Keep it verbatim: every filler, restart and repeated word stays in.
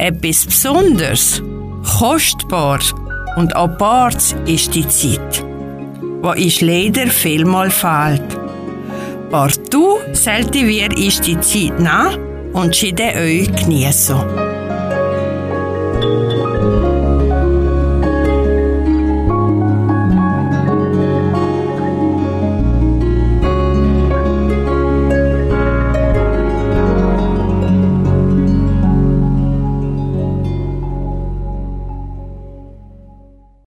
Etwas Besonderes, kostbar und apart ist die Zeit, wo ich leider vielmal fehlt. Partout sollte wir ist die Zeit nehmen und schiede euch genießen.